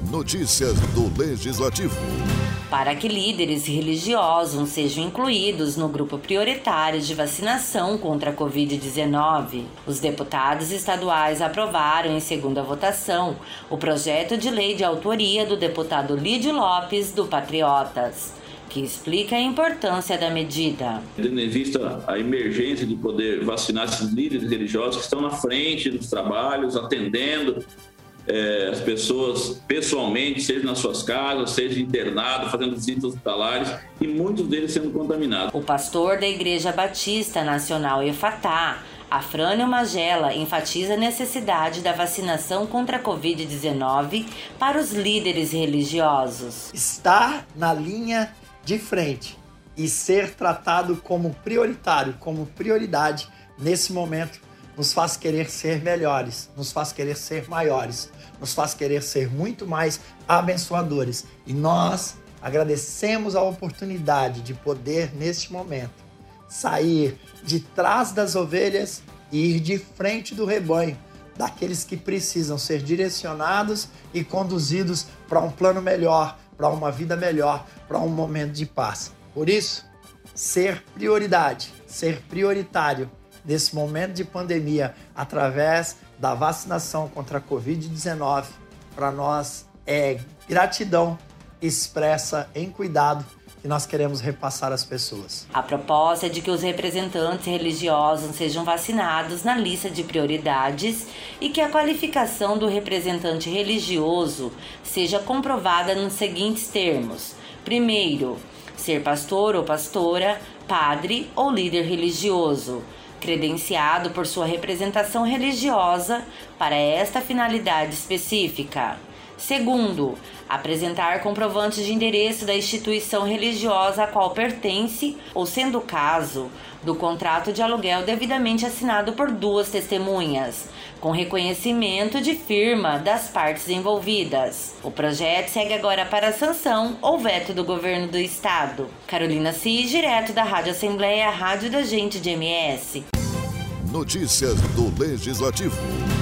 Notícias do Legislativo. Para que líderes religiosos sejam incluídos no grupo prioritário de vacinação contra a Covid-19, os deputados estaduais aprovaram em segunda votação o projeto de lei de autoria do deputado Lídio Lopes, do Patriotas, que explica a importância da medida. Tendo em vista a emergência de poder vacinar esses líderes religiosos que estão na frente dos trabalhos, atendendo as pessoas pessoalmente, seja nas suas casas, seja internado, fazendo visitas hospitalares, e muitos deles sendo contaminados. O pastor da Igreja Batista Nacional Efatá, Afrânio Magela, enfatiza a necessidade da vacinação contra a Covid-19 para os líderes religiosos. Estar na linha de frente e ser tratado como prioritário, como prioridade nesse momento, nos faz querer ser melhores, nos faz querer ser maiores, nos faz querer ser muito mais abençoadores. E nós agradecemos a oportunidade de poder, neste momento, sair de trás das ovelhas e ir de frente do rebanho, daqueles que precisam ser direcionados e conduzidos para um plano melhor, para uma vida melhor, para um momento de paz. Por isso, ser prioridade, ser prioritário nesse momento de pandemia, através da vacinação contra a Covid-19, para nós é gratidão expressa em cuidado que nós queremos repassar às pessoas. A proposta é de que os representantes religiosos sejam vacinados na lista de prioridades e que a qualificação do representante religioso seja comprovada nos seguintes termos. Primeiro, ser pastor ou pastora, padre ou líder religioso, credenciado por sua representação religiosa para esta finalidade específica. Segundo, apresentar comprovantes de endereço da instituição religiosa a qual pertence, ou sendo o caso, do contrato de aluguel devidamente assinado por duas testemunhas, com reconhecimento de firma das partes envolvidas. O projeto segue agora para a sanção ou veto do governo do estado. Carolina Cis, direto da Rádio Assembleia, Rádio da Gente de MS. Notícias do Legislativo.